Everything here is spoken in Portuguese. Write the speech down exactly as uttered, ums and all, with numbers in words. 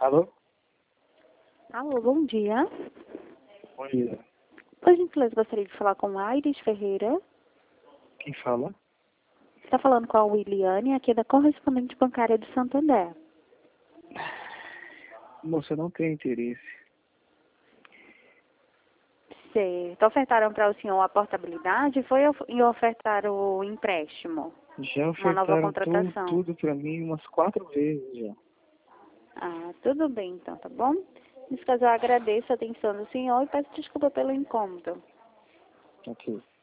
Alô? Alô, bom dia. Bom dia. Por gentileza, gostaria de falar com a Iris Ferreira. Quem fala? Está falando com a Williane, aqui da correspondente bancária do Santander. Moça, não tem interesse. Certo. Ofertaram para o senhor a portabilidade foi of- e ofertaram o empréstimo? Já Uma nova ofertaram tu, contratação? tudo pra mim umas quatro vezes já. Ah, tudo bem então, tá bom? Nesse caso, eu agradeço a atenção do senhor e peço desculpa pelo incômodo. Ok.